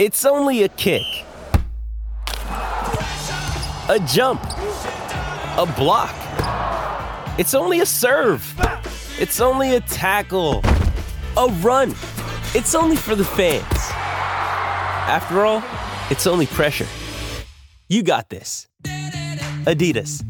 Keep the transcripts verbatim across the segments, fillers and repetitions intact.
It's only a kick, a jump, a block. It's only a serve. It's only a tackle, a run. It's only for the fans. After all, it's only pressure. You got this. Adidas.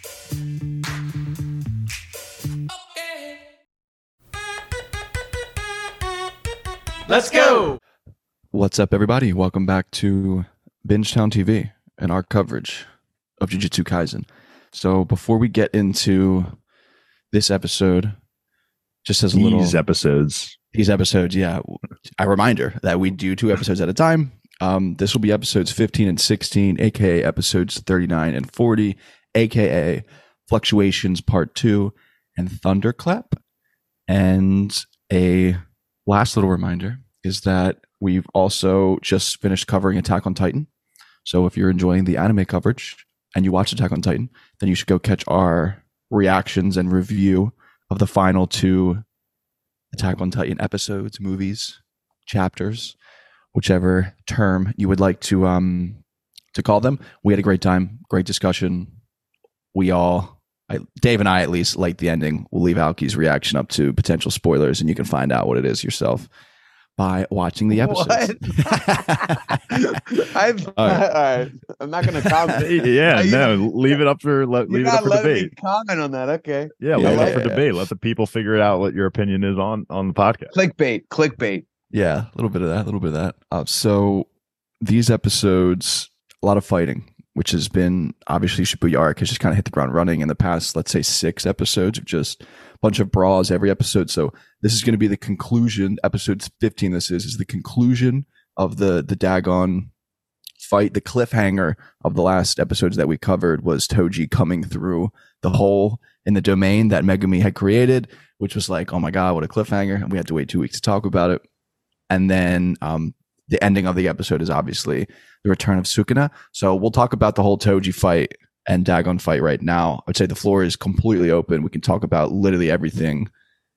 Let's go! What's up, everybody? Welcome back to Bingetown T V and our coverage of Jujutsu Kaisen. So before we get into this episode, just as a little... These episodes. These episodes, yeah. A reminder that we do two episodes at a time. Um, this will be episodes fifteen and sixteen, a k a episodes thirty-nine and forty, a k a Fluctuations Part two and Thunderclap. And a last little reminder is that we've also just finished covering Attack on Titan. So if you're enjoying the anime coverage and you watch Attack on Titan, then you should go catch our reactions and review of the final two Attack on Titan episodes, movies, chapters, whichever term you would like to um to call them. We had a great time, great discussion. We all, I, Dave and I at least, liked the ending. We'll leave Alki's reaction up to potential spoilers, and you can find out what it is yourself by watching the episodes. I'm, all, right. all right. I'm not going to comment. Yeah, no, leave it up for let, leave it up for debate. Comment on that, okay? Yeah, yeah leave yeah, it up for yeah. debate. Let the people figure out what your opinion is on on the podcast. Clickbait, clickbait. Yeah, a little bit of that, a little bit of that. Uh, so these episodes, a lot of fighting, which has been obviously Shibuya Arc has just kind of hit the ground running in the past, let's say six episodes of just a bunch of brawls every episode. So this is going to be the conclusion. Episode fifteen, this is, is the conclusion of the, the Dagon fight. The cliffhanger of the last episodes that we covered was Toji coming through the hole in the domain that Megumi had created, which was like, oh my God, what a cliffhanger. And we had to wait two weeks to talk about it. And then um, the ending of the episode is obviously the return of Sukuna. So we'll talk about the whole Toji fight and Dagon fight right now. I would say the floor is completely open. We can talk about literally everything.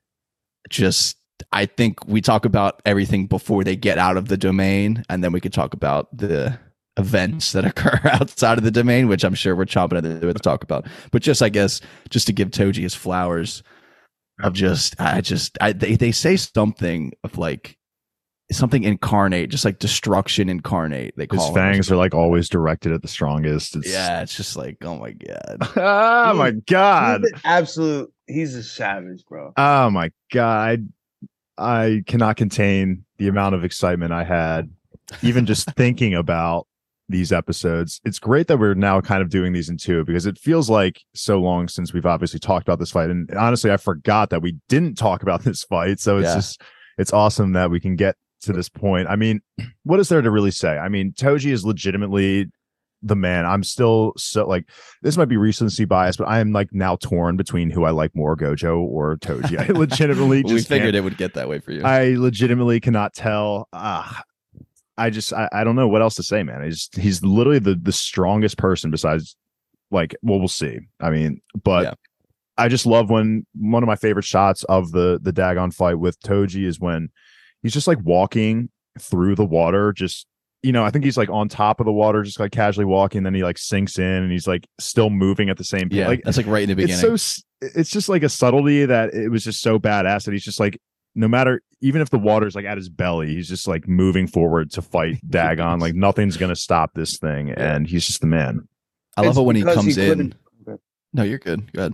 Just, I think we talk about everything before they get out of the domain, and then we could talk about the events that occur outside of the domain, which I'm sure we're chomping at the bit to talk about. But just, I guess, just to give Toji his flowers of just, I just, I, they, they say something of like, something incarnate, just like destruction incarnate. They call his fangs are like always directed at the strongest. It's, yeah, it's just like, oh my God. oh my God. He's an absolute, he's a savage, bro. Oh my God. I, I cannot contain the amount of excitement I had, even just thinking about these episodes. It's great that we're now kind of doing these in two, because it feels like so long since we've obviously talked about this fight. And honestly, I forgot that we didn't talk about this fight. So it's yeah. just, it's awesome that we can get to this point. I mean, what is there to really say? I mean, Toji is legitimately the man. I'm still so like, this might be recency bias, but I am like now torn between who I like more, Gojo or Toji. I legitimately just we figured can't, it would get that way for you. I legitimately cannot tell. Uh, I just I, I don't know what else to say, man. He's he's literally the the strongest person besides, like, well, we'll see. I mean, but yeah. I just love when one of my favorite shots of the the Dagon fight with Toji is when he's just like walking through the water, just, you know, I think he's like on top of the water, just like casually walking. Then he like sinks in and he's like still moving at the same time. Yeah, like, that's like right in the beginning. It's so, it's just like a subtlety that it was just so badass that he's just like, no matter, even if the water's like at his belly, he's just like moving forward to fight Dagon. Like nothing's going to stop this thing. Yeah. And he's just the man. I love it's it when he comes he in. No, you're good. Go ahead.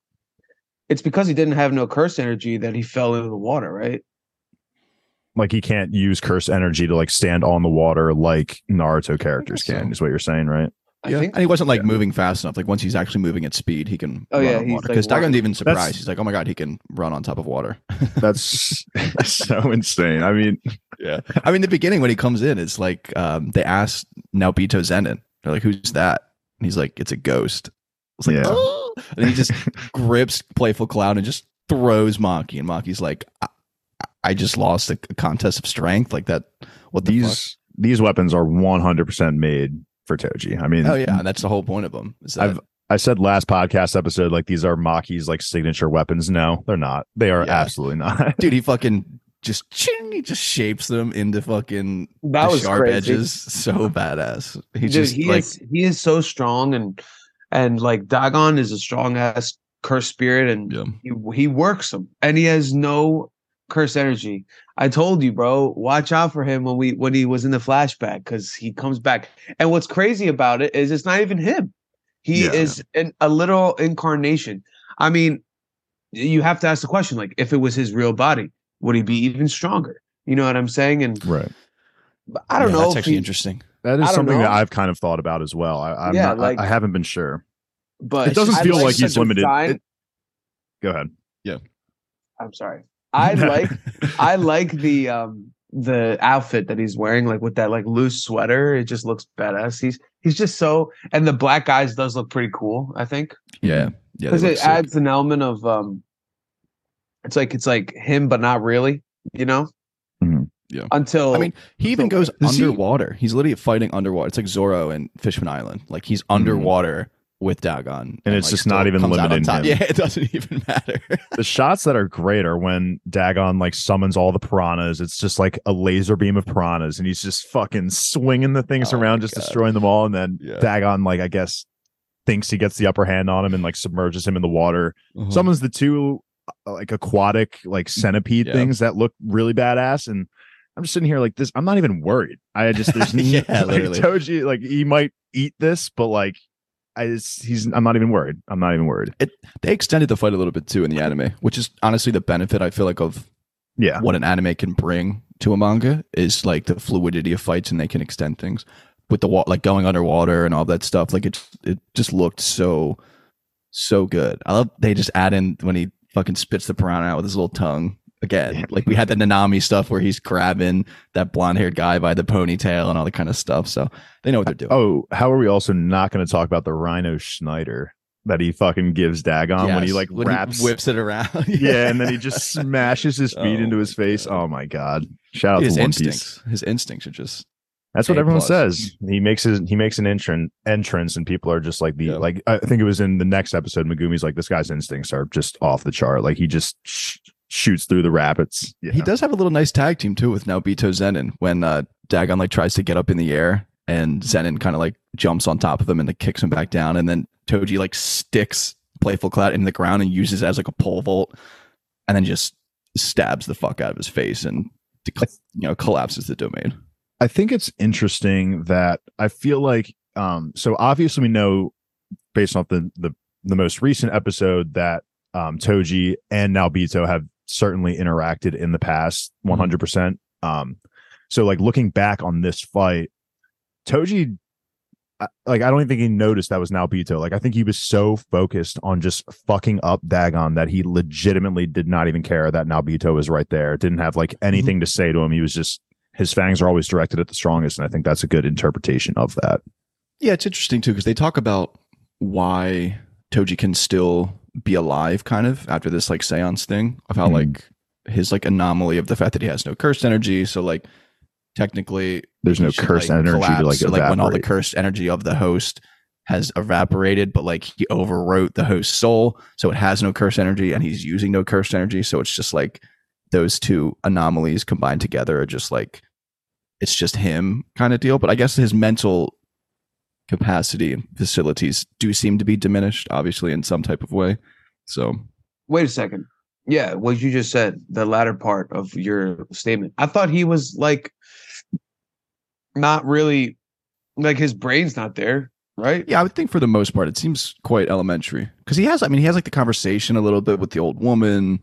It's because he didn't have no curse energy that he fell into the water, right? Like he can't use curse energy to like stand on the water like Naruto characters can, so. Is what you're saying, right? I yeah, think and he wasn't like yeah. moving fast enough. Like once he's actually moving at speed, he can. Oh run yeah, on water. Because like, Dagon's even surprised. That's, he's like, "Oh my God, he can run on top of water." That's so insane. I mean, yeah. I mean, the beginning when he comes in, it's like um, they ask Naobito Zenin. They're like, "Who's that?" And he's like, "It's a ghost." It's like, yeah. Oh! And he just grips Playful Cloud and just throws Maki, and Maki's like, I, I just lost a contest of strength like that. What the these fuck? These weapons are one hundred percent made for Toji. I mean, oh yeah, and that's the whole point of them. Is that I've I said last podcast episode like these are Maki's like signature weapons. No, they're not. They are Yeah. absolutely not. Dude, he fucking just ching, he just shapes them into fucking That the was sharp crazy. edges. So badass. He Dude, just he like is he is so strong, and and like Dagon is a strong ass cursed spirit, and yeah. he he works them, and he has no cursed energy. I told you, bro, watch out for him when we when he was in the flashback, because he comes back. And what's crazy about it is it's not even him. He Yeah. is an, a literal incarnation. I mean, you have to ask the question, like, if it was his real body, would he be even stronger? You know what I'm saying? And Right. I don't Yeah, know. That's if actually he- interesting. That I is don't something that know. I've kind of thought about as well. I, I'm Yeah, not, like- I, I haven't been sure. But It doesn't I feel like the he's limited. design- It- Go ahead. I'm sorry. I like I like the um the outfit that he's wearing, like with that like loose sweater. It just looks badass. He's he's just so, and the black guys does look pretty cool, I think, Yeah. Yeah. because they it look sick. adds an element of um. It's like it's like him, but not really, you know. Mhm. Yeah. Until I mean, he even so- goes Does he- underwater. He's literally fighting underwater. It's like Zorro and Fishman Island. Like he's underwater with Dagon, And it's like, just still not even comes out on limiting top. him. Yeah, it doesn't even matter. The shots that are great are when Dagon like summons all the piranhas. It's just like a laser beam of piranhas, and he's just fucking swinging the things Oh my around, just God. destroying them all. And then Yeah. Dagon, like I guess, thinks he gets the upper hand on him and like submerges him in the water. Uh-huh. Summons the two uh, like aquatic like centipede Yeah. things that look really badass, and I'm just sitting here like this. I'm not even worried. I just there's Yeah, like, literally. Toji, like he might eat this, but like I just he's I'm not even worried. I'm not even worried. They extended the fight a little bit too in the anime, which is honestly the benefit I feel like of Yeah. what an anime can bring to a manga is like the fluidity of fights, and they can extend things with the wa- like going underwater and all that stuff. Like it, it just looked so, so good. I love they just add in when he fucking spits the piranha out with his little tongue again. Yeah. Like we had the Nanami stuff where he's grabbing that blonde haired guy by the ponytail and all that kind of stuff. So they know what they're doing. Oh, how are we also not going to talk about the Rhino Schneider that he fucking gives Dagon when he Yes, like when wraps whips it around. yeah, and then he just smashes his feet Oh into his my face. God. Oh my god! Shout out his to One instincts. Piece. His instincts are just That's what A everyone plus. says. He makes his he makes an entrance entrance, and people are just like the Yeah. like. I think it was in the next episode. Megumi's like, this guy's instincts are just off the chart. Like he just sh- shoots through the rapids. Yeah. He does have a little nice tag team too with Naobito Zenin when uh, Dagon like tries to get up in the air and Zenin kind of like jumps on top of him and like kicks him back down, and then Toji like sticks Playful Cloud in the ground and uses it as like a pole vault, and then just stabs the fuck out of his face and you know collapses the domain. I think it's interesting that I feel like um so obviously we know based off the the, the most recent episode that um Toji and Naobito have certainly interacted in the past one hundred percent. Um so like looking back on this fight, Toji I- like I don't even think he noticed that was Naobito. Like I think he was so focused on just fucking up Dagon that he legitimately did not even care that Naobito was right there. Didn't have like anything to say to him. He was just his fangs are always directed at the strongest, and I think that's a good interpretation of that. Yeah, it's interesting too because they talk about why Toji can still be alive, kind of after this like seance thing of how Mhm. like his like anomaly of the fact that he has no cursed energy. So like technically, There's he no should, cursed like, energy to, collapse. like, So, like when all the evaporate. cursed energy of the host has evaporated, but like he overwrote the host's soul, so it has no cursed energy, and he's using no cursed energy. So it's just like those two anomalies combined together are just like it's just him kind of deal. But I guess his mental capacity and facilities do seem to be diminished, obviously, in some type of way. So Wait a second. Yeah, what you just said, the latter part of your statement. I thought he was like not really like his brain's not there, right? yeah, I would think for the most part it seems quite elementary because he has. I mean, he has like the conversation a little bit with the old woman.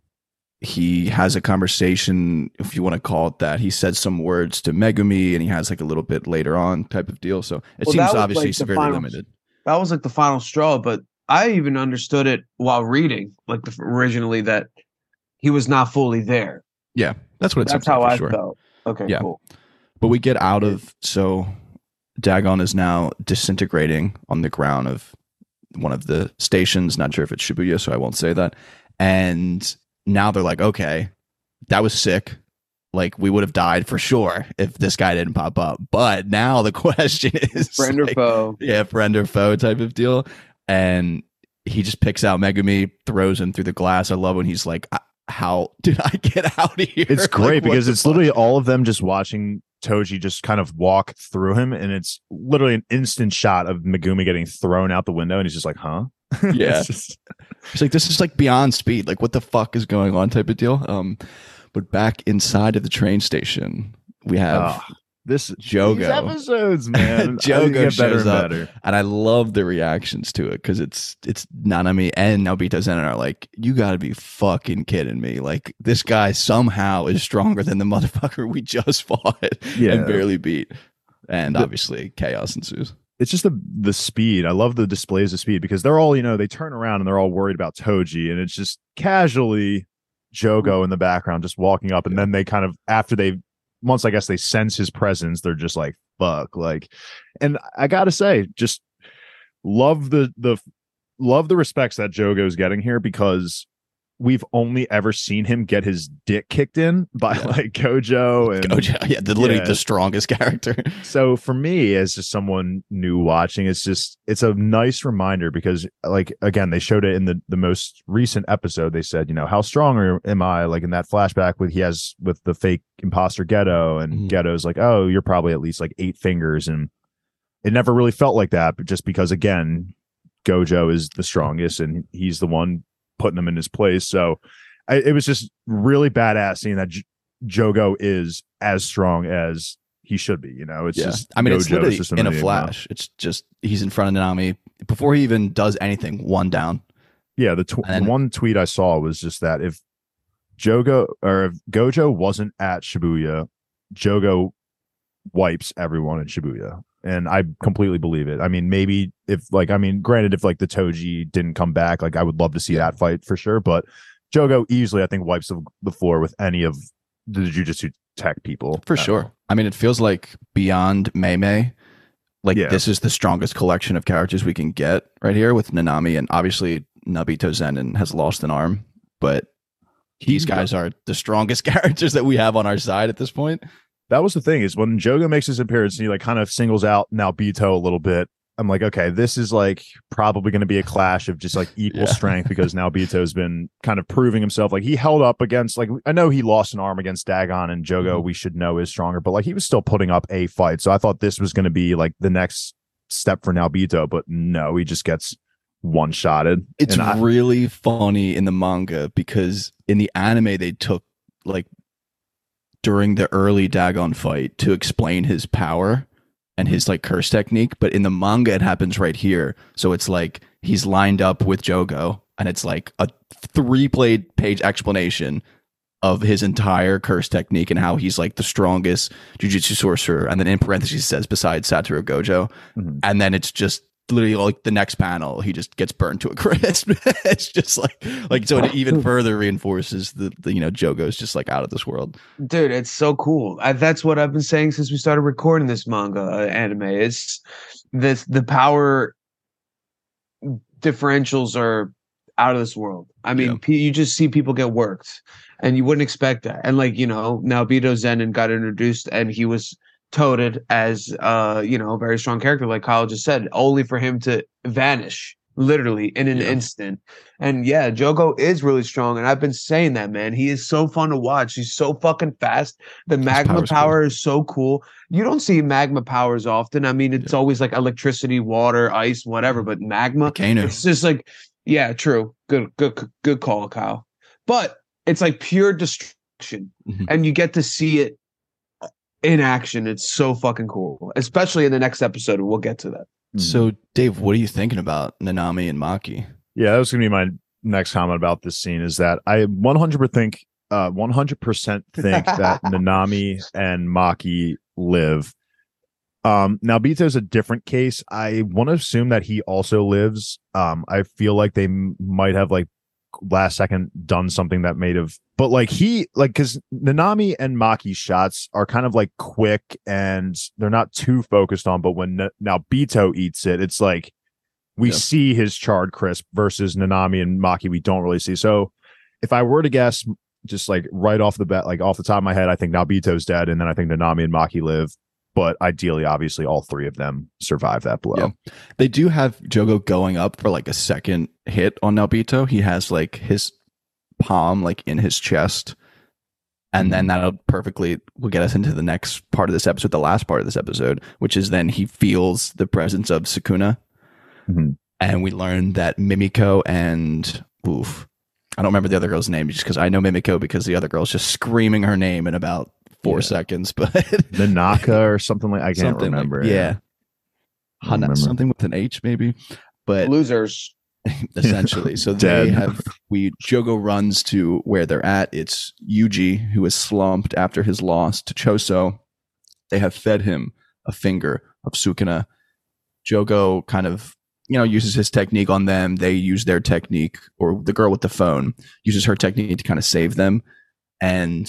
He has a conversation, if you want to call it that. He said some words to Megumi, and he has like a little bit later on type of deal. So it Well, seems that was, obviously like, the severely final- limited. That was like the final straw, but I even understood it while reading, like the, originally that he was not fully there. Yeah, that's what it That's seems like how for I sure. felt. Okay, Yeah. cool. But we get out of so Dagon is now disintegrating on the ground of one of the stations. Not sure if it's Shibuya, so I won't say that. And now they're like, okay, that was sick. Like we would have died for sure if this guy didn't pop up. But now the question is, Friend or like, foe. yeah, friend or foe type of deal. And he just picks out Megumi, throws him through the glass. I love when he's like, I, how did I get out of here? It's great Like, what because the it's fuck? literally all of them just watching Toji just kind of walk through him, and it's literally an instant shot of Megumi getting thrown out the window, and he's just like, huh? Yeah. It's just- It's like, this is like beyond speed. Like, what the fuck is going on type of deal. Um, but back inside of the train station, we have Ah, this Jogo. These episodes, man. Jogo I think they get shows up. better. and I love the reactions to it because it's it's Nanami and Naobito Zen are like, you got to be fucking kidding me! Like, this guy somehow is stronger than the motherfucker we just fought Yeah. and barely beat. And The- obviously, chaos ensues. It's just the the speed. I love the displays of speed because they're all, you know, they turn around and they're all worried about Toji, and it's just casually Jogo in the background just walking up, and then they kind of, after they once I guess they sense his presence, they're just like, fuck. Like, and I gotta say, just love the the love the respects that Jogo's getting here, because we've only ever seen him get his dick kicked in by Yeah. like Gojo and Gojo, yeah, the, literally Yeah. the strongest character. so for me, as just someone new watching, it's just it's a nice reminder because, like, again, they showed it in the the most recent episode. They said, you know, how strong are, am I? Like in that flashback with he has with the fake imposter Ghetto, and Mhm. Ghetto's like, oh, you're probably at least like eight fingers, and it never really felt like that, but just because again, Gojo is the strongest and he's the one putting him in his place. So I, it was just really badass seeing that J- Jogo is as strong as he should be. You know, it's Yeah. just I mean, it's Gojo, literally just in a enigma. flash. It's just he's in front of Nanami before he even does anything. One down. Yeah, the, tw- And then- the one tweet I saw was just that if Jogo or if Gojo wasn't at Shibuya, Jogo wipes everyone in Shibuya. And I completely believe it. I mean, maybe if like, I mean, granted, if like the Toji didn't come back, like I would love to see that fight for sure. But Jogo easily, I think, wipes the, the floor with any of the Jujutsu Tech people. For at sure. all. I mean, it feels like beyond Meimei, like Yeah. this is the strongest collection of characters we can get right here with Nanami, and obviously Nobito Zenin has lost an arm, but these Yeah. guys are the strongest characters that we have on our side at this point. That was the thing, is when Jogo makes his appearance and he like kind of singles out Naobito a little bit. I'm like, okay, this is like probably going to be a clash of just like equal Yeah. strength, because Naobito's been kind of proving himself. Like he held up against, like, I know he lost an arm against Dagon, and Jogo Mhm. we should know is stronger, but like he was still putting up a fight. So I thought this was going to be like the next step for Naobito, but no, he just gets one shotted. It's And I- really funny in the manga because in the anime they took like during the early Dagon fight to explain his power and his like curse technique, but in the manga it happens right here. So it's like he's lined up with Jogo and it's like a three plate page explanation of his entire curse technique and how he's like the strongest jujutsu sorcerer, and then in parentheses says besides Satoru Gojo. Mhm. And then it's just literally like the next panel he just gets burned to a crisp. It's just like like so it even further reinforces the, the you know Jogo's just like out of this world. Dude, it's so cool. I, that's what I've been saying since we started recording this manga uh, anime. It's this the power differentials are out of this world. I mean, Yeah. pe you just see people get worked, and you wouldn't expect that. And like you know, Naobito Zenin got introduced, and he was touted as uh you know a very strong character, like Kyle just said, only for him to vanish literally in an Yeah. instant. And yeah, Jogo is really strong, and I've been saying that, man. He is so fun to watch. He's so fucking fast. The magma power's power is so cool. You don't see magma powers often. I mean, it's always like electricity, water, ice, whatever. But magma, Volcano. it's just like, yeah, true. Good, good, good call, Kyle. But it's like pure destruction, Mhm. and you get to see it in action. It's so fucking cool, especially in the next episode. And we'll get to that. So Dave, what are you thinking about Nanami and Maki? Yeah, that was going to be my next comment about this scene, is that I one hundred percent think, uh, one hundred percent think that Nanami and Maki live. Um, now Bito's a different case. I want to assume that he also lives. Um, I feel like they m- might have like last second done something that made have, but like he like because Nanami and Maki's shots are kind of like quick and they're not too focused on. But when N- now Bito eats it, it's like we Yeah. see his charred crisp, versus Nanami and Maki we don't really see. So if I were to guess, just like right off the bat, like off the top of my head, I think now Bito's dead, and then I think Nanami and Maki live. But ideally, obviously, all three of them survive that blow. Yeah. They do have Jogo going up for like a second hit on Naobito. He has like his palm like in his chest. And then that'll perfectly will get us into the next part of this episode, the last part of this episode, which is then he feels the presence of Sukuna. Mm-hmm. And we learn that Mimiko and oof, I don't remember the other girl's name just because I know Mimiko because the other girl's just screaming her name in about four yeah. seconds. But Nanaka or something like I can't something remember. Like, yeah, Hana, remember. Something with an H maybe. But losers. Essentially, so Dead. they have we Jogo runs to where they're at. It's Yuji who is slumped after his loss to Choso. They have fed him a finger of Sukuna. Jogo kind of you know uses his technique on them. They use their technique, or the girl with the phone uses her technique to kind of save them. And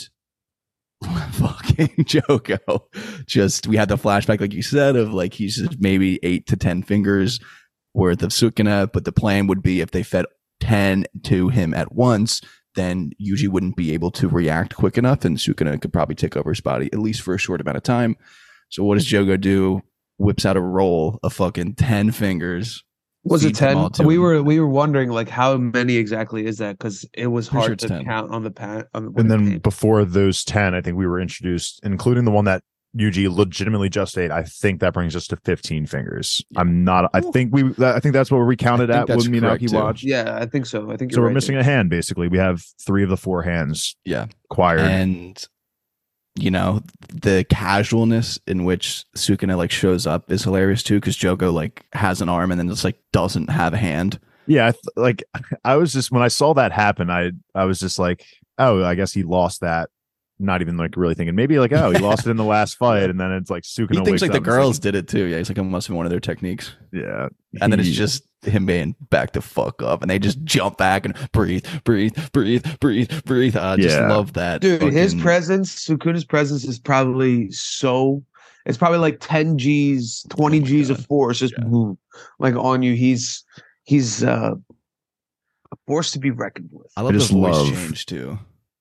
fucking Jogo, just we had the flashback, like you said, of like he's just maybe eight to ten fingers worth of Sukuna, but the plan would be if they fed ten to him at once, then Yuji wouldn't be able to react quick enough, and Sukuna could probably take over his body, at least for a short amount of time. So what does Jogo do? Whips out a roll of fucking ten fingers. Was it ten? We him. were we were wondering like how many exactly is that, because it was Pretty hard sure it's to ten. count on the pan. On And then before those ten, I think we were introduced, including the one that Yuji legitimately just ate. I think that brings us to fifteen fingers. Yeah. I'm not. I think we. I think that's what we counted I think at that's when correct, Minaki too. watched. yeah, I think so. I think So you're we're right missing there. a hand. Basically, we have three of the four hands Yeah. acquired. And you know, the casualness in which Sukuna like shows up is hilarious too, because Jogo like has an arm and then just like doesn't have a hand. Yeah, I th- like I was just when I saw that happen, I I was just like, oh, I guess he lost that. Not even like really thinking maybe like, oh, he lost it in the last fight, and then it's like Sukuna. He thinks wakes like the up and it's girls did it too. Yeah, he's like, it must have been one of their techniques. yeah, And then it's he- just him being back the fuck up, and they just jump back and breathe, breathe, breathe, breathe, breathe. I just Yeah. love that. Dude, his fucking- presence, Sukuna's presence is probably so. It's probably like ten G's, twenty Oh my G's God. of force, just Yeah. boom, like on you. He's he's uh, a force to be reckoned with. I love I just the voice love- change too.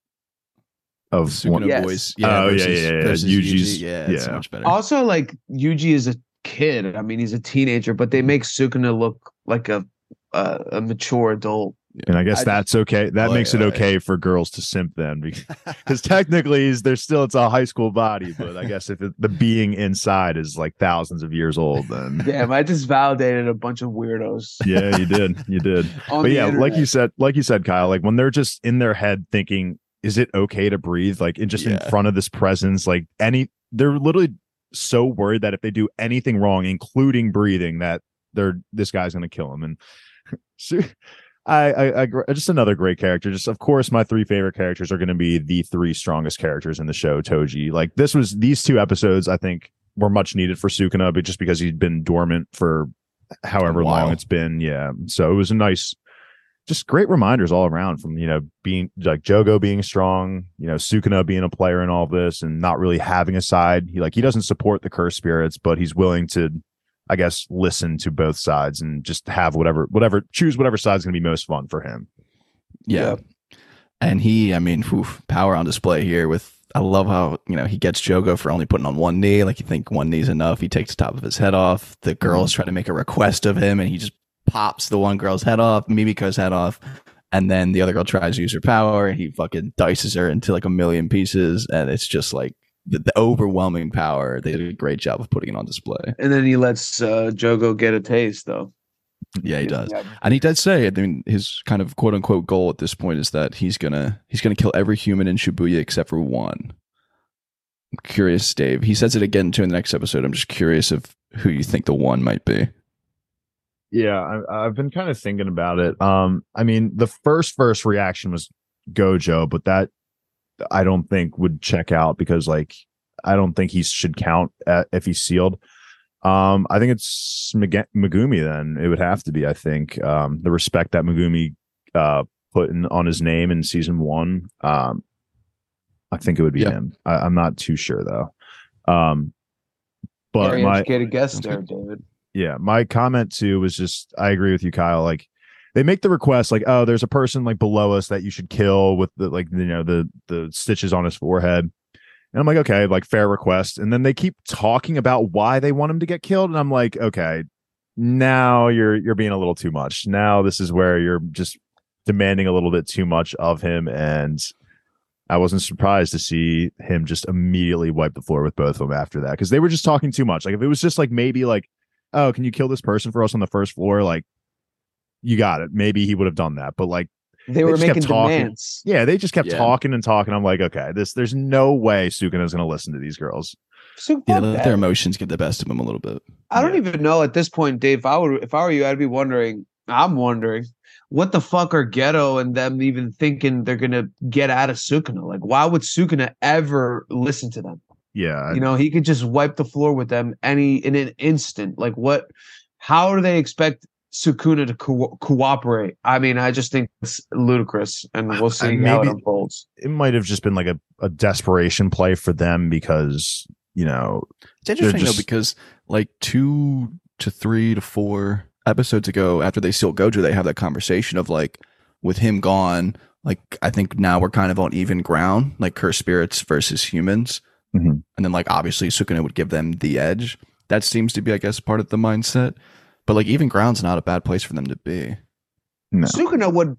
of Sukuna one, Yes. voice. Oh, yeah, versus, yeah, yeah, yeah. versus Yuji's- Yuji. Yeah, it's yeah. much better. Also, like Yuji is a kid. I mean, he's a teenager, but they make Sukuna look like a a, a mature adult. and I guess I that's okay. That Oh, makes yeah, it yeah. okay for girls to simp then, because technically he's, there's still it's a high school body, but I guess if it, the being inside is like thousands of years old, then Damn, I just validated a bunch of weirdos. yeah, you did, you did. on But the yeah, like internet. you said, like you said, Kyle, like when they're just in their head thinking, is it okay to breathe? Like in just in Yeah. front of this presence, like any, they're literally so worried that if they do anything wrong, including breathing, that they're this guy's gonna kill them. And so, I, I, I, just another great character. Just of course, my three favorite characters are going to be the three strongest characters in the show. Toji, like this was these two episodes, I think were much needed for Sukuna, but just because he'd been dormant for however A while. long it's been, yeah. So it was a nice, just great reminders all around from you know being like Jogo being strong, you know Sukuna being a player in all this, and not really having a side. He like he doesn't support the cursed spirits, but he's willing to, I guess, listen to both sides and just have whatever, whatever, choose whatever side's going to be most fun for him. Yeah. And he, I mean, oof, power on display here with, I love how, you know, he gets Jogo for only putting on one knee. Like you think one knee's enough. He takes the top of his head off. The girls try to make a request of him and he just pops the one girl's head off, Mimiko's head off. And then the other girl tries to use her power and he fucking dices her into like a million pieces. And it's just like the, the overwhelming power. They did a great job of putting it on display. And then he lets uh, Jogo get a taste, though. Yeah, he does. Yeah. And he did say, I mean, his kind of quote unquote goal at this point is that he's gonna he's gonna kill every human in Shibuya except for one. I'm curious, Dave. He says it again too in the next episode. I'm just curious of who you think the one might be. Yeah, I, I've been kind of thinking about it. Um, I mean, the first first reaction was Gojo, but that I don't think would check out because, like, I don't think he should count at, if he's sealed. Um, I think it's Meg- Megumi. Then it would have to be. I think um, the respect that Megumi uh, put in, on his name in season one. Um, I think it would be Yeah. him. I, I'm not too sure though. Um, but Very my educated guess Sounds there, good. David. yeah, my comment too was just I agree with you, Kyle. Like they make the request, like, oh, there's a person like below us that you should kill with the like you know the the stitches on his forehead. And I'm like, okay, like fair request. And then they keep talking about why they want him to get killed. And I'm like, okay, now you're you're being a little too much. Now this is where you're just demanding a little bit too much of him, and I wasn't surprised to see him just immediately wipe the floor with both of them after that, because they were just talking too much. Like if it was just like maybe like, oh, can you kill this person for us on the first floor? Like, you got it. Maybe he would have done that, but like They were just kept making talking. demands. Yeah, they just kept Yeah. talking and talking. I'm like, okay, this there's no way Sukuna's going to listen to these girls. So Yeah, fuck let that. their emotions get the best of them a little bit. I don't Yeah. even know at this point, Dave. If I would, if I were you, I'd be wondering. I'm wondering, what the fuck are Ghetto and them even thinking they're gonna get out of Sukuna? Like, why would Sukuna ever listen to them? Yeah, You know, he could just wipe the floor with them any in an instant. Like, what? How do they expect Sukuna to co- cooperate? I mean, I just think it's ludicrous, and we'll see And how it maybe- unfolds. it might have just been like a, a desperation play for them because, you know, It's interesting just- though, because like two to three to four episodes ago, after they steal Gojo, they have that conversation of like, with him gone, like I think now we're kind of on even ground, like cursed spirits versus humans, Mhm. and then like obviously Sukuna would give them the edge. That seems to be, I guess, part of the mindset. But like even ground's not a bad place for them to be. no. Sukuna would,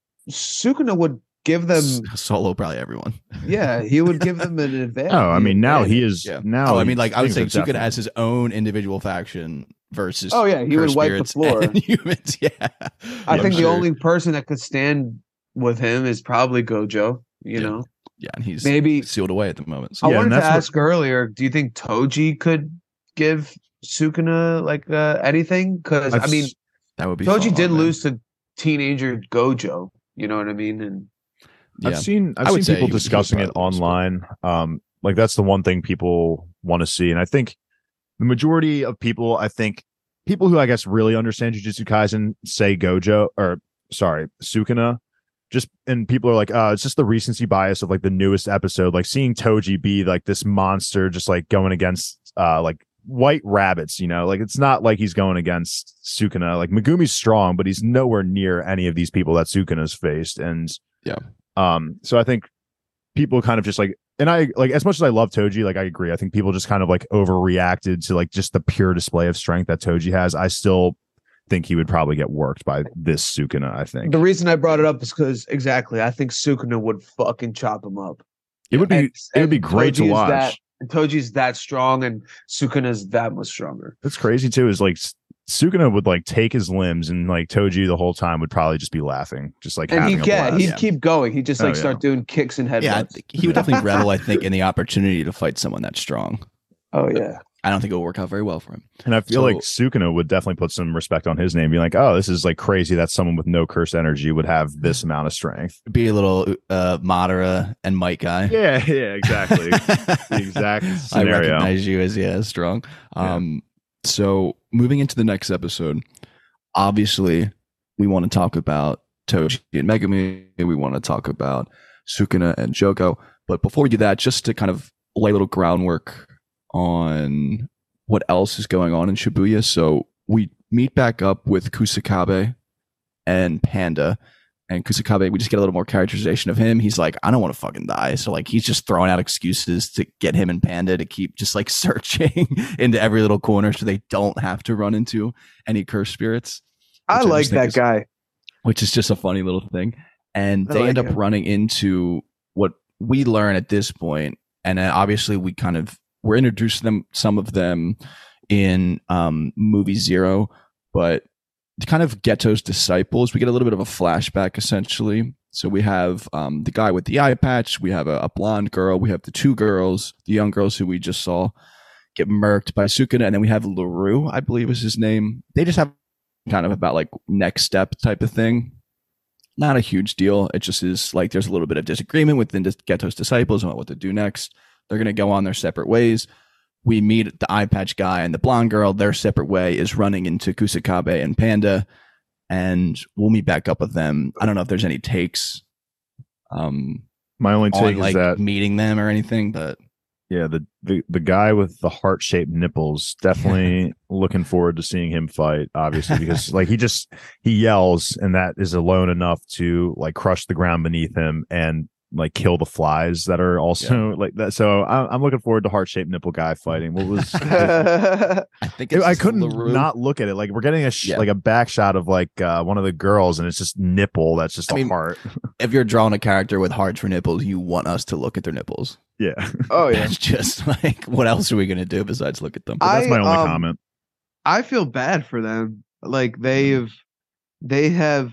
Sukuna would give them. S- Solo probably everyone. Yeah, he would give them an advantage. Oh, I mean, now he is. Yeah. Now, Oh, I mean, like I would say things are Sukuna definitely- has his own individual faction versus. Oh yeah, he would cursed wipe the spirits floor. and humans. Yeah, I Yeah, think sure. the only person that could stand with him is probably Gojo. You Yeah. know, Yeah, and he's maybe. sealed away at the moment. I So. Yeah, wanted and to that's what- ask earlier. Do you think Toji could give Sukuna like uh, anything? Because I I've mean, s- That would be. Toji fun, did man. lose to teenager Gojo. You know what I mean? And Yeah. I've seen I've I would seen say people he would- he would discussing it probably lose, but- online. Um, like that's the one thing people want to see, and I think the majority of people, I think people who I guess really understand Jujutsu Kaisen say Gojo or sorry Sukuna. Just and people are like, uh, it's just the recency bias of like the newest episode, like seeing Toji be like this monster, just like going against uh like white rabbits, you know, like it's not like he's going against Sukuna. Like Megumi's strong, but he's nowhere near any of these people that Sukuna's faced. And Yeah. um, so I think people kind of just like, and I like as much as I love Toji, like I agree. I think people just kind of like overreacted to like just the pure display of strength that Toji has. I still think he would probably get worked by this Sukuna, I think. the reason I brought it up is because exactly, I think Sukuna would fucking chop him up. It would be And- it would be and great to Toji is watch. That, and Toji's that strong, and Sukuna's that much stronger. That's crazy too. Is like S- Sukuna would like take his limbs, and like Toji the whole time would probably just be laughing, just like And having he'd a yeah, blast. he'd keep going. He'd just Oh, like yeah. start doing kicks and headbutts. Yeah, I think he would definitely revel. I think in the opportunity to fight someone that's strong. Oh yeah. I don't think it will work out very well for him. And I feel So- like Sukuna would definitely put some respect on his name, be like, "Oh, this is like crazy that someone with no cursed energy would have this amount of strength." Be a little uh, Madara and Might guy. Yeah, yeah, exactly. The exact I scenario. recognize you as yeah strong. Yeah. Um, so moving into the next episode, obviously we want to talk about Toji and Megumi. We want to talk about Sukuna and Jogo. But before we do that, just to kind of lay a little groundwork on what else is going on in Shibuya. So we meet back up with Kusakabe and Panda. And Kusakabe, we just get a little more characterization of him. He's like, I don't want to fucking die. So like he's just throwing out excuses to get him and Panda to keep just like searching into every little corner so they don't have to run into any cursed spirits. I which I like just think that is- guy. Which is just a funny little thing. And I they like end up him. running into what we learn at this point. And then obviously we kind of we're introduced to them some of them in um movie Zero, but kind of Geto's disciples. We get a little bit of a flashback essentially. So we have um the guy with the eye patch, we have a, a blonde girl, we have the two girls, the young girls who we just saw get murked by Sukuna, and then we have LaRue, I believe is his name. They just have kind of about like next step type of thing. Not a huge deal. It just is like there's a little bit of disagreement within Geto's disciples on what to do next. They're going to go on their separate ways. We meet the eye patch guy and the blonde girl. Their separate way is running into Kusakabe and Panda, and we'll meet back up with them. I don't know if there's any takes um, My only take on is like that meeting them or anything, but yeah, the, the the guy with the heart shaped nipples, definitely looking forward to seeing him fight. Obviously, because like he just he yells, and that is alone enough to like crush the ground beneath him. And like kill the flies that are also yeah. like that. So I, I'm looking forward to heart shaped nipple guy fighting. What was? I think it's I couldn't LaRue. not look at it. Like we're getting a sh- Yeah. like a back shot of like uh, one of the girls, and it's just nipple. That's just I a mean, heart. If you're drawing a character with hearts for nipples, you want us to look at their nipples. Yeah. Oh yeah. It's just like, what else are we gonna do besides look at them? But that's I, my only um, comment. I feel bad for them. Like they've, they have.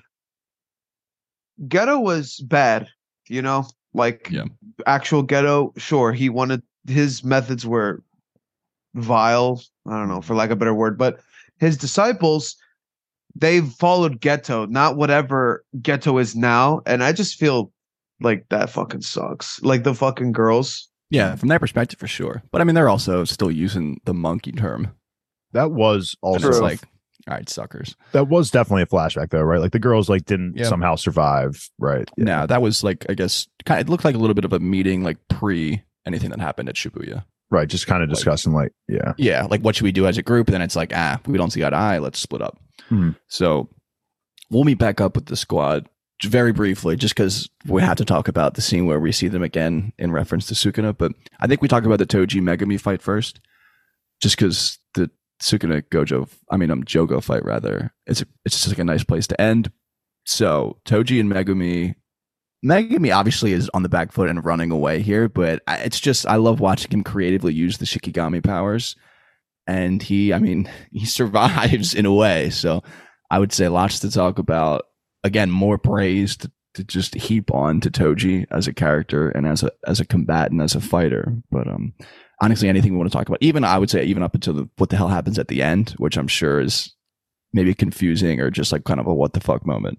Ghetto was bad, you know. Like Yeah. actual Ghetto, sure, he wanted his methods were vile. I don't know, for lack of a better word, but his disciples, they've followed Ghetto, not whatever Ghetto is now. And I just feel like that fucking sucks. Like the fucking girls. Yeah, from their perspective, for sure. But I mean, they're also still using the monkey term. That was also It's like, all right, suckers. that was definitely a flashback though, right? Like the girls like didn't Yeah. somehow survive, right? Yeah. No, that was like, I guess, kind of, it looked like a little bit of a meeting, like pre anything that happened at Shibuya. Right. Just kind of Like- discussing like, yeah. Yeah, like what should we do as a group? And then it's like, ah, we don't see eye to eye. Let's split up. Hmm. So we'll meet back up with the squad very briefly, just because we have to talk about the scene where we see them again in reference to Sukuna. But I think we talk about the Toji Megami fight first, just because the Sukuna Gojo, I mean, um, Jogo fight rather. It's a, it's just like a nice place to end. So Toji and Megumi, Megumi obviously is on the back foot and running away here, but I- it's just I love watching him creatively use the Shikigami powers, and he, I mean, he survives in a way. So I would say lots to talk about. Again, more praise to, to just heap on to Toji as a character and as a as a combatant, as a fighter. But um, honestly, anything we want to talk about, even I would say, even up until the, what the hell happens at the end, which I'm sure is maybe confusing or just like kind of a what the fuck moment.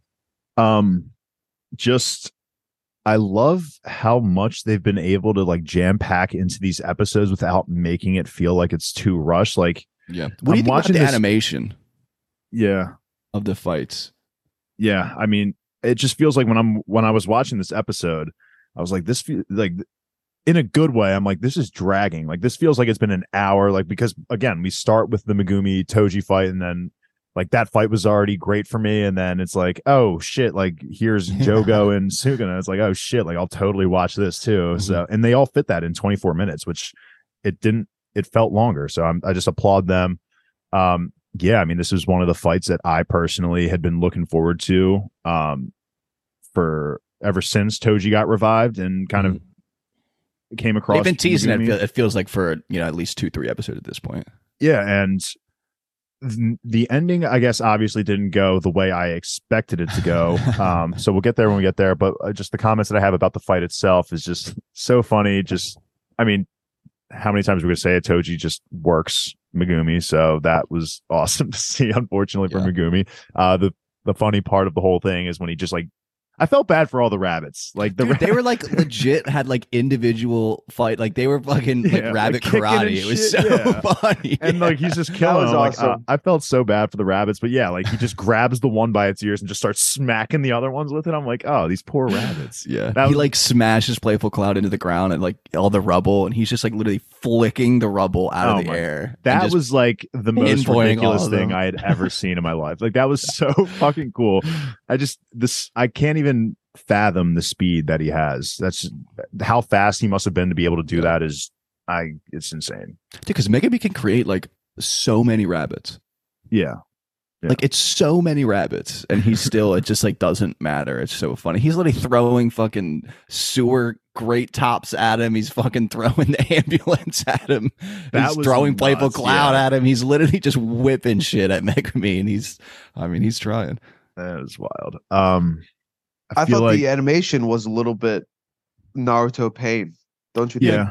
Um, just I love how much they've been able to like jam pack into these episodes without making it feel like it's too rushed. Like, Yeah. What I'm do you think about watching the this- animation yeah, of the fights? yeah. I mean, it just feels like when I'm when I was watching this episode, I was like, this feel like in a good way. I'm like, this is dragging. Like, this feels like it's been an hour. Like, because again, we start with the Megumi Toji fight, and then like that fight was already great for me, and then it's like, oh shit, like here's Jogo and Sukuna. It's like, oh shit, like I'll totally watch this too. Mm-hmm. So, and they all fit that in twenty-four minutes, which it didn't. It felt longer. So I'm, I just applaud them. Um, yeah, I mean, this is one of the fights that I personally had been looking forward to um, for ever since Toji got revived and kind of came across. They've been teasing it. Megumi. It feel- It feels like for you know at least two, three episodes at this point. Yeah, and th- the ending, I guess, obviously didn't go the way I expected it to go. um, so we'll get there when we get there. But uh, just the comments that I have about the fight itself is just so funny. Just, I mean, how many times are we gonna say it? Toji just works Megumi, so that was awesome to see. Unfortunately for Yeah. Megumi, uh, the the funny part of the whole thing is when he just like, I felt bad for all the rabbits. Like the Dude, they were like legit had like individual fight. Like they were fucking like Yeah, rabbit like kicking and karate. It was shit, so yeah. funny. and like he's just killing was them. Like, awesome. uh, I felt so bad for the rabbits, but yeah, like he just grabs the one by its ears and just starts smacking the other ones with it. I'm like, oh, these poor rabbits. Yeah, That he was- like smashes Playful Cloud into the ground and like all the rubble, and he's just like literally flicking the rubble out Oh of the my- air. and That just- was like the most pinpointing all ridiculous of thing them. I had ever seen in my life. Like that was so fucking cool. I just this I can't even fathom the speed that he has. That's how fast he must have been to be able to do Yeah. that. Is I it's insane. because Megami can create like so many rabbits. Yeah. Yeah. Like it's so many rabbits, and he's still it just like doesn't matter. It's so funny. He's literally throwing fucking sewer great tops at him. He's fucking throwing the ambulance at him. That he's was throwing Playful nuts, Cloud yeah. at him. He's literally just whipping shit at Megami, and he's I mean he's trying. That is wild. Um I, I feel thought like the animation was a little bit Naruto pain. Don't you think? yeah.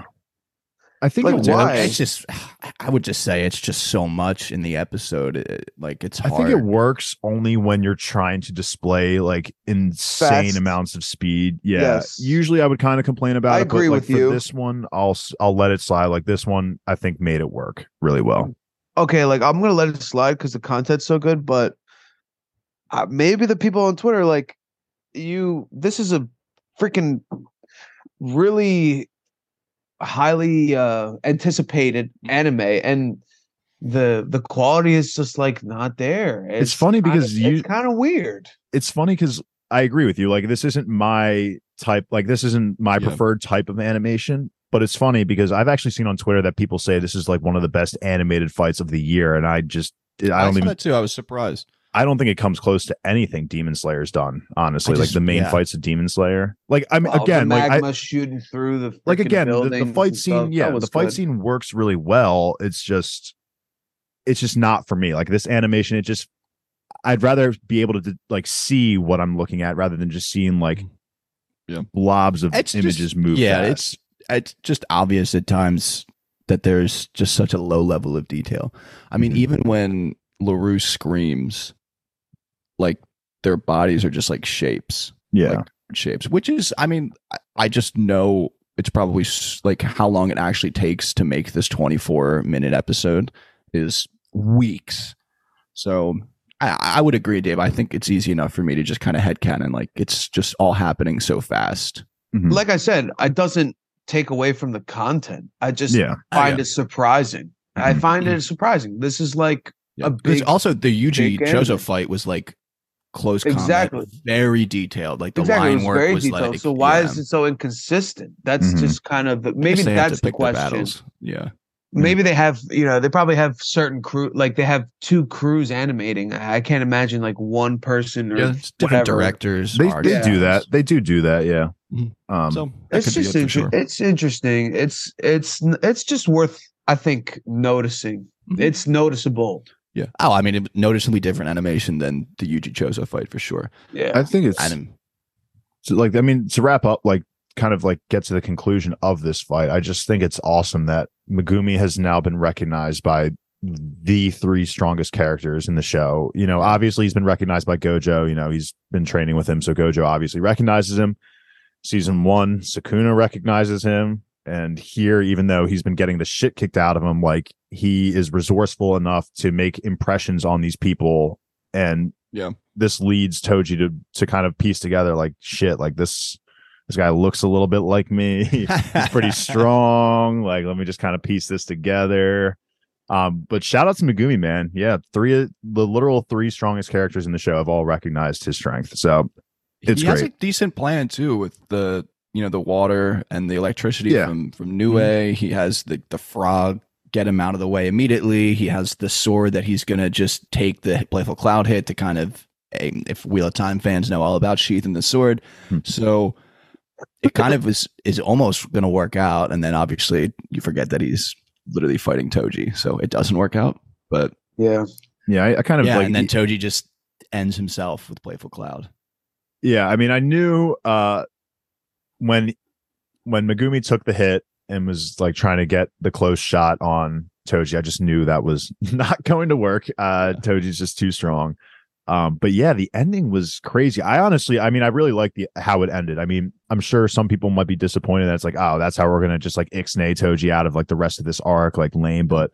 I think Like, it was- why? It's just I would just say it's just so much in the episode. It, like it's I hard. think it works only when you're trying to display like insane Fast. amounts of speed. Yeah. Yes. Usually I would kind of complain about I it. agree but like with for you. this one, I'll s- I'll let it slide. Like this one, I think made it work really well. Okay, like I'm gonna let it slide because the content's so good, but uh, maybe the people on Twitter like you. This is a freaking really highly uh anticipated anime, and the the quality is just like not there. It's funny because kinda, you- it's kind of weird. It's funny because I agree with you. Like this isn't my type, like this isn't my Yeah. preferred type of animation, but it's funny because I've actually seen on Twitter that people say this is like one of the best animated fights of the year, and I just I I don't saw even that too. I was surprised. I don't think it comes close to anything Demon Slayer's done. Honestly, I like just- the main yeah. fights of Demon Slayer. Like I mean, Oh, again, the like I, magma shooting through the like freaking again, the, the buildings fight and scene, stuff, that yeah, was the fight good. scene works really well. It's just, it's just not for me. Like this animation, it just, I'd rather be able to like see what I'm looking at rather than just seeing like Yeah. blobs of It's just- images move. Yeah, fast. it's it's just obvious at times that there's just such a low level of detail. I mean, Mhm. even when LaRue screams, like their bodies are just like shapes, yeah. like shapes, which is, I mean, I, I just know it's probably s- like how long it actually takes to make this twenty-four minute episode is weeks. So I, I would agree, Dave. I think it's easy enough for me to just kind of headcanon, like it's just all happening so fast. Mhm. Like I said, it doesn't take away from the content. I just Yeah. find yeah. it surprising. I Mhm. find it surprising. This is like Yeah. a Because big also the Yuji big Chozo anime. fight was like close Exactly. combat, very detailed. Like the exactly. It line was work very was detailed. like, so why yeah. is it so inconsistent? That's Mhm. just kind of the, I guess maybe they have that's to the pick their question. battles. Yeah, Maybe they have, you know, they probably have certain crew, like they have two crews animating. I I can't imagine like one person or yeah. It's different whatever. directors. They, artists. they do that. They do do that. Yeah. Mhm. Um, So that It's could be just it for inter- sure. it's interesting. It's it's it's just worth, I think, noticing. Mhm. It's noticeable. Yeah. Oh, I mean, it, noticeably different animation than the Yuji Chozo fight for sure. Yeah. I think it's Anim- so, like, I mean, to wrap up, like, kind of like get to the conclusion of this fight. I just think it's awesome that Megumi has now been recognized by the three strongest characters in the show. You know, obviously he's been recognized by Gojo. You know, he's been training with him, so Gojo obviously recognizes him. Season one, Sukuna recognizes him. And here, even though he's been getting the shit kicked out of him, like he is resourceful enough to make impressions on these people. And Yeah. this leads Toji to to kind of piece together like shit, like this this guy looks a little bit like me. He's pretty strong. Like, let me just kind of piece this together. Um, but shout out to Megumi, man. Yeah, three the literal three strongest characters in the show have all recognized his strength. So it's he has great. a decent plan too with the you know the water and the electricity Yeah. from from Nue. He has the the frog get him out of the way immediately. He has the sword that he's gonna just take the Playful Cloud hit to kind of aim, if Wheel of Time fans know all about sheathing the sword. Hmm. So it kind of is is almost gonna work out, and then obviously you forget that he's literally fighting Toji, so it doesn't work out. But Yeah. Yeah, I, I kind of yeah, like and then Toji just ends himself with Playful Cloud. Yeah, I mean, I knew uh, when when Megumi took the hit and was like trying to get the close shot on Toji, I just knew that was not going to work. Uh, Yeah. Toji's just too strong. Um, but yeah, the ending was crazy. I honestly, I mean, I really like the how it ended. I mean, I'm sure some people might be disappointed that it's like, oh, that's how we're gonna just like ixnay Toji out of like the rest of this arc, like lame. But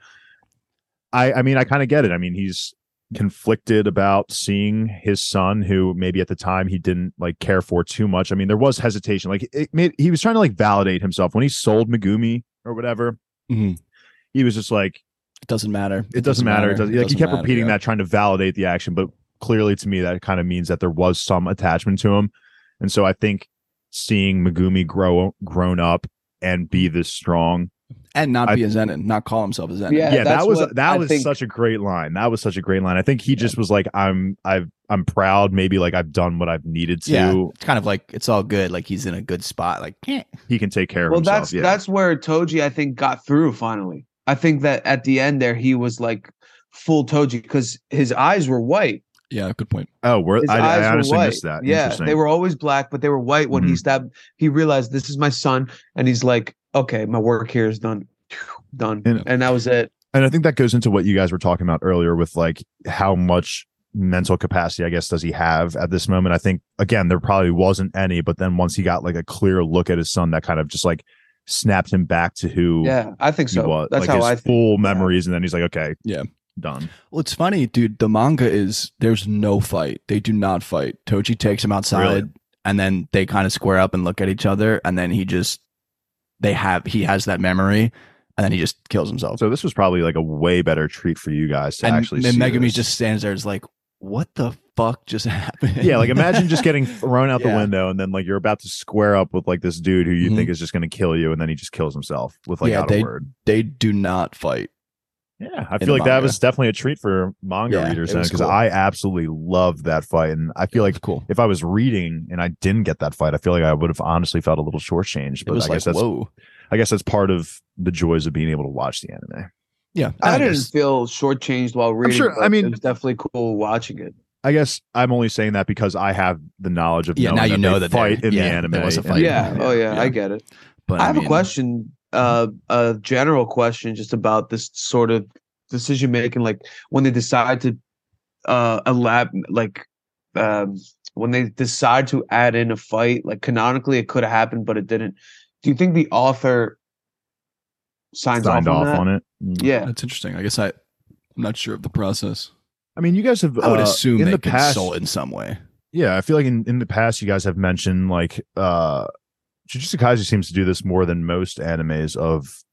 I, I mean, I kind of get it. I mean, he's conflicted about seeing his son, who maybe at the time he didn't like care for too much. I mean, there was hesitation. Like it made he was trying to like validate himself when he sold Megumi or whatever. Mhm. He was just like, It doesn't matter. it doesn't matter. It doesn't, like he doesn't kept matter, repeating yeah. that, trying to validate the action. But clearly, to me, that kind of means that there was some attachment to him. And so I think seeing Megumi grow grown up and be this strong. and not I- be a Zenin, not call himself a Zenin. Yeah, Yeah, that's that was what that I was think- such a great line. That was such a great line. I think he just was like, I'm I've I'm proud. Maybe like I've done what I've needed to. Yeah, it's kind of like it's all good. Like he's in a good spot. Like, eh. He can take care of Well, himself. that's yeah. that's where Toji, I think, got through finally. I think that at the end there, he was like full Toji because his eyes were white. yeah, good point. oh, we're, His I, eyes I honestly were white. missed that. Yeah, Interesting. they were always black, but they were white when he Mhm. stabbed. He realized this is my son, and he's like, "Okay, my work here is done, done," And- and that was it. And I think that goes into what you guys were talking about earlier with like how much mental capacity, I guess, does he have at this moment? I think, again, there probably wasn't any, but then once he got like a clear look at his son, that kind of just like snapped him back to who Yeah, I think he so. was. That's like how his I think. full yeah. memories. And then he's like, okay, Yeah. done. Well, it's funny, dude. The manga is there's no fight. They do not fight. Toji takes him outside, Really? and then they kind of square up and look at each other, and then he just they have he has that memory, and then he just kills himself. So this was probably like a way better treat for you guys to and actually then see Megumi this. just stands there, is like, "What the fuck just happened? Yeah, like imagine just getting thrown out Yeah. the window and then like you're about to square up with like this dude who you Mhm. think is just going to kill you, and then he just kills himself with like Yeah, not they- a word. They do not fight. Yeah, I in feel like that manga. was definitely a treat for manga Yeah, readers it then, was because cool. I absolutely loved that fight, and I feel It like was cool. if I was reading and I didn't get that fight, I feel like I would have honestly felt a little shortchanged. It But was I like, guess that's whoa. I guess that's part of the joys of being able to watch the anime. Yeah. I didn't guess- feel shortchanged while reading. sure- I but mean- it was definitely cool watching it. I guess I'm only saying that because I have the knowledge of Yeah, knowing now you that know they that fight there- in yeah, the anime. there was a and- fight. Yeah. Oh yeah, Yeah. I get it. But I have mean, a question, uh, a general question, just about this sort of decision making. Like when they decide to, uh, elab like, um, when they decide to add in a fight, like canonically it could have happened, but it didn't. Do you think the author signs signed off on, off that? on it. Mm. Yeah. That's interesting. I guess I, I'm not sure of the process. I mean, you guys have. I would uh, assume in they the past. consult in some way. Yeah, I feel like in, in the past you guys have mentioned like uh Jujutsu Kaisen seems to do this more than most animes of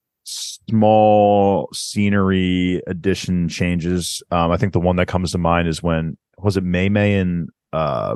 small scenery addition changes. Um I think the one that comes to mind is when was it Mei Mei and uh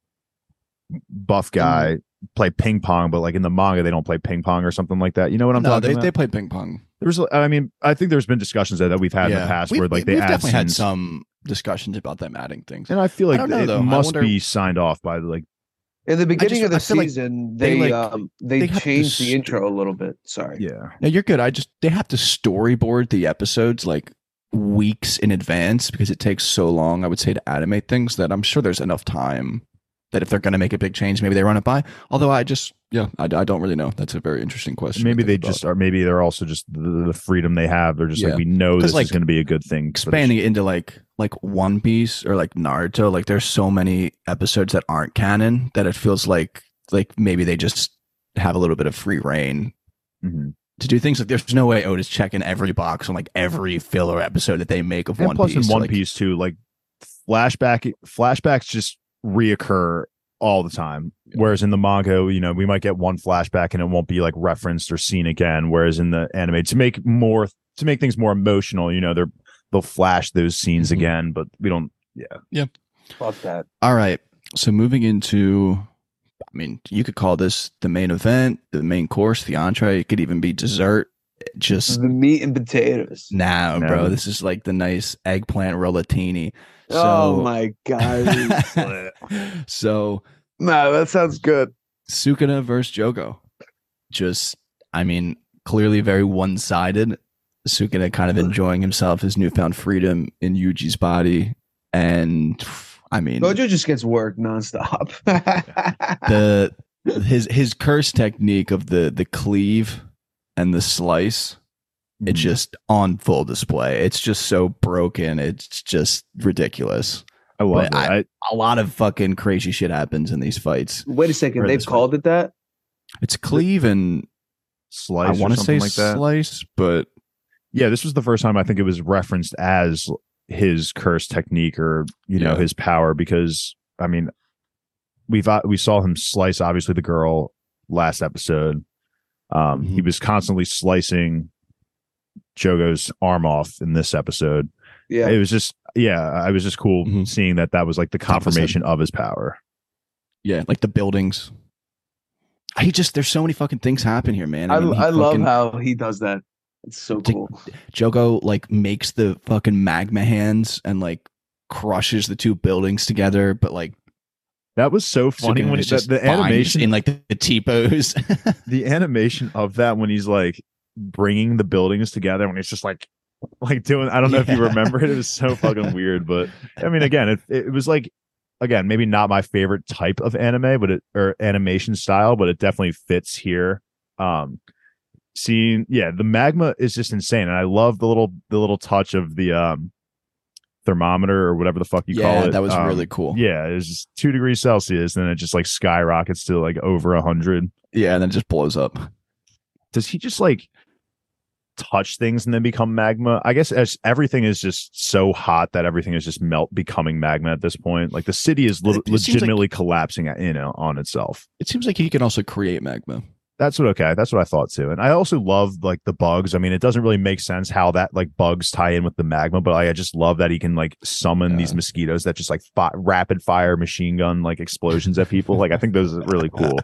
buff guy play ping pong, but like in the manga they don't play ping pong or something like that. You know what I'm no, talking they, about? they play ping pong. There's I mean, I think there's been discussions that, that we've had in the past We've- where like they we've add definitely had scenes. some discussions about them adding things. And I feel I like don't know, it though. I must wonder- be signed off by like In the beginning just- of the I feel like season, they, they like- um they, they have to changed the st- intro a little bit. Sorry. yeah. No, you're good. I just they have to storyboard the episodes like weeks in advance because it takes so long, I would say, to animate things that I'm sure there's enough time that if they're going to make a big change, maybe they run it by. Although I just, yeah, I, I don't really know. That's a very interesting question. to Maybe think they about. just are. Maybe they're also just the, the freedom they have. They're just Yeah. like, we know 'Cause, this like, is going to be a good thing. for the expanding it into like like One Piece or like Naruto. Like there's so many episodes that aren't canon that it feels like like maybe they just have a little bit of free reign sh- Mhm. to do things. Like there's no way Oda's checking every box on like every filler episode that they make of And One plus, Piece. in One like, Piece too, like flashback flashbacks just reoccur all the time. Whereas in the manga, you know, we might get one flashback and it won't be like referenced or seen again. Whereas in the anime, to make more to make things more emotional, you know, they're they'll flash those scenes Mhm. again, but we don't. Yeah, Fuck that. All right. So moving into, I mean, you could call this the main event, the main course, the entree. It could even be dessert. Just The meat and potatoes. now, No. bro. This is like the nice eggplant rollatini. So, Oh my god. so No, that sounds good. Sukuna versus Jogo. Just, I mean, clearly very one sided. Sukuna kind of enjoying himself, his newfound freedom in Yuji's body. And I mean, Gojo just gets work nonstop. the his his curse technique of the the cleave and the slice, it's Mhm. just on full display. It's just so broken. It's just ridiculous. I love But it. I- I, A lot of fucking crazy shit happens in these fights. Wait a second, Or they've this way. called it that? It's cleave and slice. I want to say like that. slice, but Yeah, this was the first time I think it was referenced as his curse technique or you know Yeah. his power, because I mean we've uh, we saw him slice obviously the girl last episode. Um, He Mhm. was constantly slicing Jogo's arm off in this episode. Yeah. It was just yeah, I was just cool Mhm. seeing that that was like the Opposite. confirmation of his power. yeah, like the buildings. He just there's so many fucking things happen here, man. I, mean, he I love fucking- how he does that. It's so Dick- cool. Jogo like makes the fucking magma hands and like crushes the two buildings together, but like That was so funny Sukuna when is it, the, just the fine animation in like the, the T-pose. the animation of that when he's like bringing the buildings together when he's just like like doing I don't know if you Yeah. remember it. It was so fucking weird, but I mean again it, it was like again maybe not my favorite type of anime but it or animation style, but it definitely fits here. Um seeing yeah the magma is just insane, and I love the little the little touch of the um thermometer or whatever the fuck you yeah, call it. that was Um, really cool. yeah, it was just two degrees Celsius and then it just like skyrockets to like over a hundred. Yeah, and then it just blows up. Does he just like touch things and then become magma? I guess as everything is just so hot that everything is just melt becoming magma at this point. Like the city is le- It- it seems like- legitimately collapsing at, you know, on itself. It seems like he can also create magma. That's what okay. That's what I thought too. And I also love like the bugs. I mean, it doesn't really make sense how that like bugs tie in with the magma, but like, I just love that he can like summon Yeah. these mosquitoes that just like fi- rapid fire machine gun like explosions at people. Like I think those are really cool.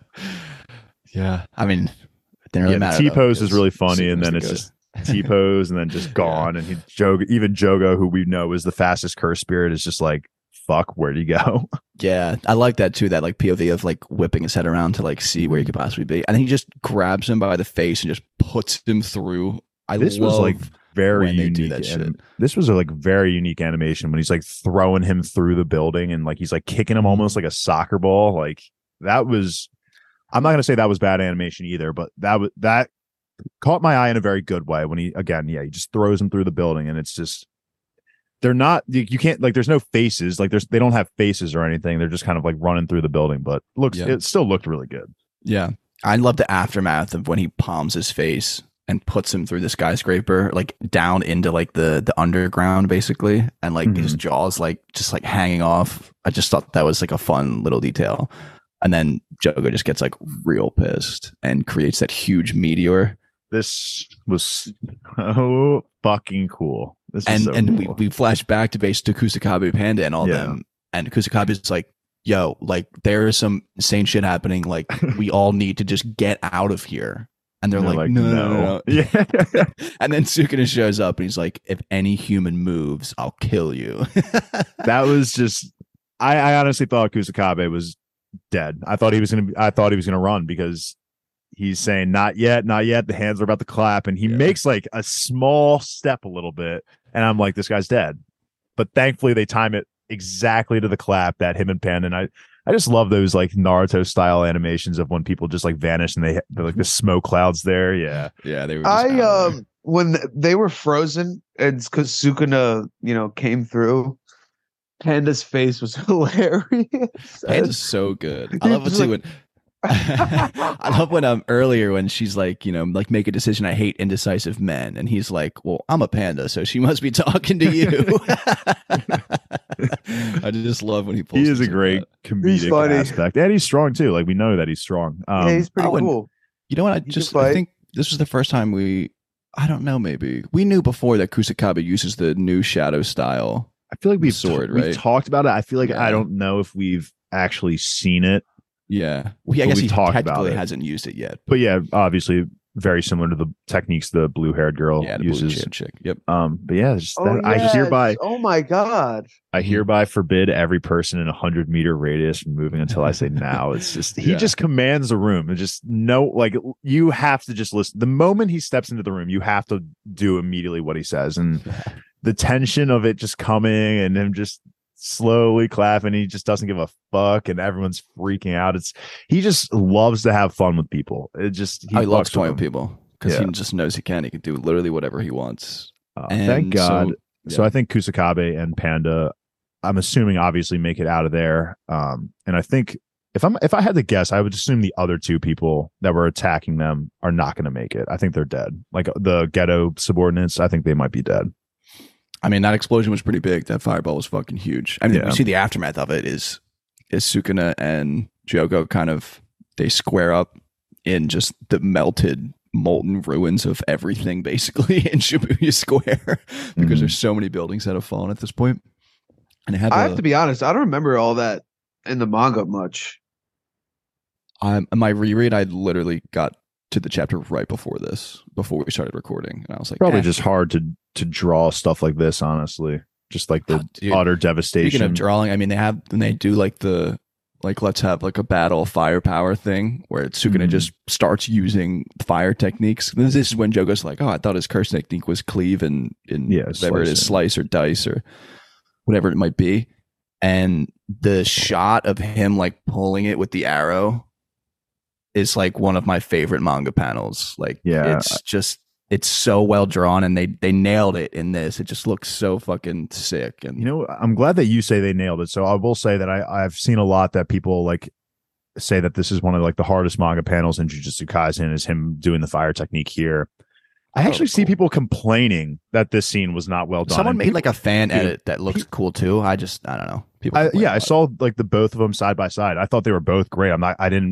Yeah, I mean, it didn't really Yeah, matter. the T though, pose is because really funny, Super and was then the it's goat. just T pose, and then just gone. And he Jogo, even Jogo, who we know is the fastest curse spirit, is just like, "Fuck, where'd he go?" Yeah, I like that too. That like P O V of like whipping his head around to like see where he could possibly be, and he just grabs him by the face and just puts him through. I This love was like very when they do unique. that anim- shit. This was a like very unique animation when he's like throwing him through the building and like he's like kicking him almost like a soccer ball. Like that was. I'm not gonna say that was bad animation either, but that was that caught my eye in a very good way when he again, yeah, he just throws him through the building, and it's just they're not you, you can't like there's no faces, like there's they don't have faces or anything. They're just kind of like running through the building, but looks Yeah. it still looked really good. Yeah, I love the aftermath of when he palms his face and puts him through the skyscraper, like down into like the the underground, basically, and like his jaws like just like hanging off. I just thought that was like a fun little detail. And then Jogo just gets like real pissed and creates that huge meteor. This was so fucking cool. This is And so and cool. we, we flash back to base to Kusakabe Panda and all Yeah. them. And Kusakabe's like, yo, like there is some insane shit happening. Like we all need to just get out of here. And they're, And they're like, no, no, no, no. Yeah. And then Sukuna shows up and he's like, if any human moves, I'll kill you. That was just I, I honestly thought Kusakabe was dead. I thought he was gonna be, I thought he was gonna run because he's saying not yet, not yet. The hands are about to clap, and he Yeah. makes like a small step a little bit, and I'm like, this guy's dead. But thankfully, they time it exactly to the clap that him and Panda. And I, I just love those like Naruto style animations of when people just like vanish and they they're like the smoke clouds there. Yeah, Yeah, they were. Just I out of there. um when they were frozen, it's because Sukuna, you know, came through. Panda's face was hilarious. Panda's so good. I He love what was too like- when I love when um earlier when she's like, you know, like make a decision. I hate indecisive men, and he's like, well, I'm a panda, so she must be talking to you. I just love when he pulls. he is a things like great that. comedic funny. aspect, and he's strong too. Like we know that he's strong. Um, yeah, he's pretty I wouldn't- cool. You know what? I can just I fight. think this was the first time we. I don't know. Maybe we knew before that Kusakabe uses the new shadow style. I feel like we've sword, we've right? talked about it. I feel like Yeah. I don't know if we've actually seen it. Yeah, well, I But guess we he talked about technically it. hasn't used it yet. But yeah, obviously very similar to the techniques the blue haired girl Yeah, the blue uses. chick chick. Yep. Um, but yeah, just Oh, that, I yes. hereby Oh my god. I hereby forbid every person in a hundred meter radius from moving until I say now. It's just he Yeah. just commands the room. It just no like you have to just listen. The moment he steps into the room, you have to do immediately what he says, and the tension of it just coming and him just slowly clapping. He just doesn't give a fuck, and everyone's freaking out. It's he just loves to have fun with people. It just He, loves fucks toying with with them. people because Yeah. he just knows he can. He can do literally whatever he wants. Uh, And thank God. so- So, yeah. I think Kusakabe and Panda, I'm assuming obviously make it out of there. Um, and I think if I'm if I had to guess, I would assume the other two people that were attacking them are not going to make it. I think they're dead. Like the ghetto subordinates, I think they might be dead. I mean, that explosion was pretty big. That fireball was fucking huge. I mean, Yeah. you see the aftermath of it is is Sukuna and Jogo kind of they square up in just the melted, molten ruins of everything, basically in Shibuya Square, because Mhm. there's so many buildings that have fallen at this point. And it had I a- have to be honest, I don't remember all that in the manga much. Um, my reread, I literally got to the chapter right before this, before we started recording, and I was like, Probably eh. just hard to to draw stuff like this, honestly. Just like the Oh, dude. utter devastation. Speaking of drawing, I mean, they have when they do like the like let's have like a battle firepower thing where Sukuna Mhm. just starts using fire techniques. This is when Jogo's like, oh, I thought his curse technique was cleave and in Yeah, whatever it is, slicing. slice or dice or whatever it might be. And the shot of him like pulling it with the arrow is like one of my favorite manga panels. Like, Yeah. it's just it's so well drawn, and they they nailed it in this. It just looks so fucking sick. And You know, I'm glad that you say they nailed it. So I will say that I, I've seen a lot that people like say that this is one of like the hardest manga panels in Jujutsu Kaisen is him doing the fire technique here. I Oh, actually see cool. people complaining that this scene was not well done. someone And made people- like a fan Dude, edit that looks cool too. I just I don't know. People I, complain yeah, I about it. saw like the both of them side by side. I thought they were both great. I'm not. I didn't.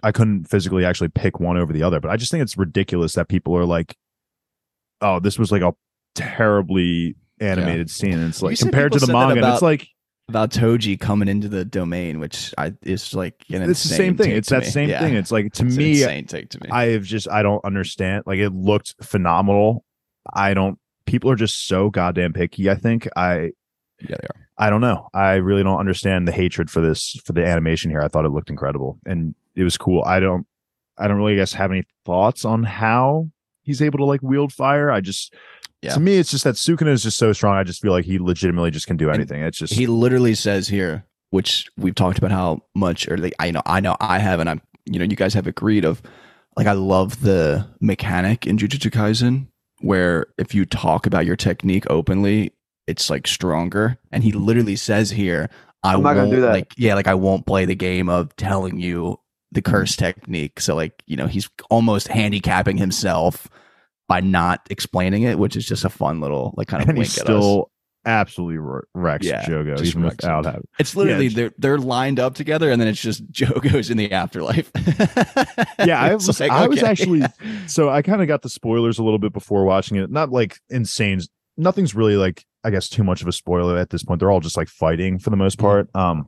I couldn't physically actually pick one over the other, but I just think it's ridiculous that people are like, oh, this was like a terribly animated yeah. scene. And it's like compared to the manga, about, it's like about Toji coming into the domain, which I is like an it's the same thing. It's that me. same yeah. thing. It's like to it's me, insane take to me. I have just I don't understand. Like it looked phenomenal. I don't. People are just so goddamn picky. I think I. Yeah, they are. I don't know. I really don't understand the hatred for this for the animation here. I thought it looked incredible and it was cool. I don't. I don't really guess have any thoughts on how he's able to like wield fire. I just. Yeah. To me, it's just that Sukuna is just so strong. I just feel like he legitimately just can do anything. And it's just he literally says here, which we've talked about how much, or like I know, I know, I have, and I'm, you know, you guys have agreed of, like I love the mechanic in Jujutsu Kaisen where if you talk about your technique openly, it's like stronger. And he literally says here, I I'm not won't gonna do that. like, yeah, like I won't play the game of telling you the curse technique. So like, you know, he's almost handicapping himself by not explaining it, which is just a fun little like kind of and wink he at still us. Absolutely wrecks Yeah, Jogo just even wrecks without him. having. It's literally Yeah, they're they're lined up together, and then it's just Jogo's in the afterlife. Yeah, I was like, I was okay. actually so I kind of got the spoilers a little bit before watching it. Not like insane. Nothing's really like I guess too much of a spoiler at this point. They're all just like fighting for the most part. Um,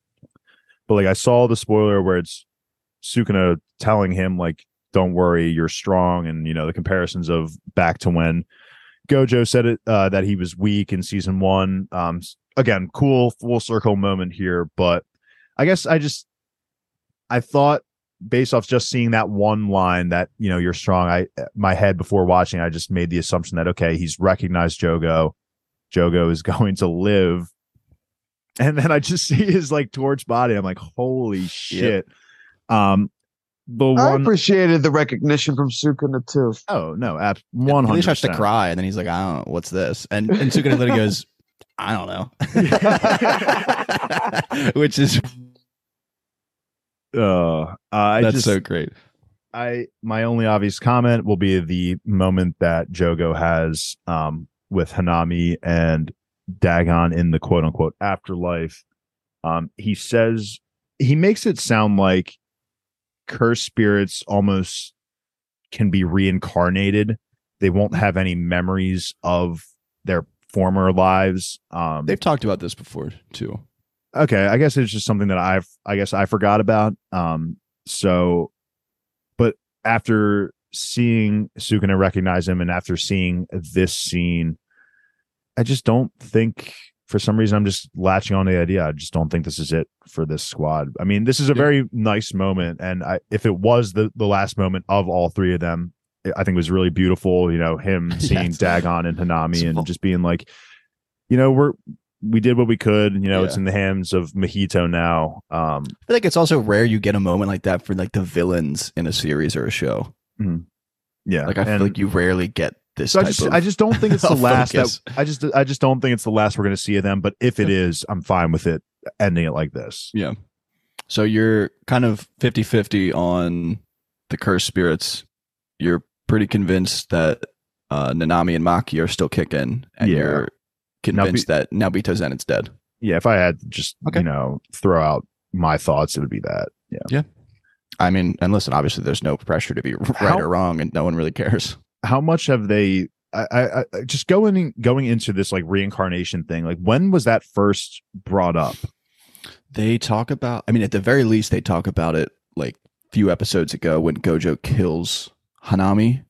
but like I saw the spoiler where it's Sukuna telling him like, don't worry, you're strong. And, you know, the comparisons of back to when Gojo said it, uh, that he was weak in season one. Um, again, cool full circle moment here. But I guess I just, I thought based off just seeing that one line that, you know, you're strong. I, my head before watching, I just made the assumption that, okay, he's recognized Jogo. Jogo is going to live. And then I just see his like torch body. I'm like, holy shit. Yep. Um, The I one, appreciated the recognition from Sukuna too. oh no, ab- one hundred. He starts to cry, and then he's like, "I don't know what's this," and and Sukuna literally goes, "I don't know," which is uh, I that's just, so great. I my only obvious comment will be the moment that Jogo has um with Hanami and Dagon in the quote unquote afterlife. Um, he says he makes it sound like cursed spirits almost can be reincarnated. They won't have any memories of their former lives. Um, They've talked about this before too. Okay, I guess it's just something that I've I guess I forgot about. Um, so, but after seeing Sukuna recognize him, and after seeing this scene, I just don't think. For some reason, I'm just latching on to the idea. I just don't think this is it for this squad. I mean, this is a yeah. very nice moment, and I, if it was the the last moment of all three of them, I think it was really beautiful. You know, him seeing yes. Dagon and Hanami, and just being like, you know, we're we did what we could. You know, yeah. it's in the hands of Mahito now. Um, I feel like it's also rare you get a moment like that for like the villains in a series or a show. Mm-hmm. Yeah, like I and, feel like you rarely get. This so I just of, I just don't think it's the last that I just I just don't think it's the last we're going to see of them. But if it is, I'm fine with it ending it like this. Yeah. So you're kind of fifty-fifty on the cursed spirits. You're pretty convinced that uh, Nanami and Maki are still kicking, and yeah. you're convinced Nabi- that Naobito Zenit's dead. Yeah. If I had to just okay. you know throw out my thoughts, it would be that. Yeah. Yeah. I mean, and listen, obviously, there's no pressure to be right How- or wrong, and no one really cares. How much have they I, I, I just going going into this like reincarnation thing, like when was that first brought up? They talk about, I mean, at the very least, they talk about it like a few episodes ago when Gojo kills Hanami.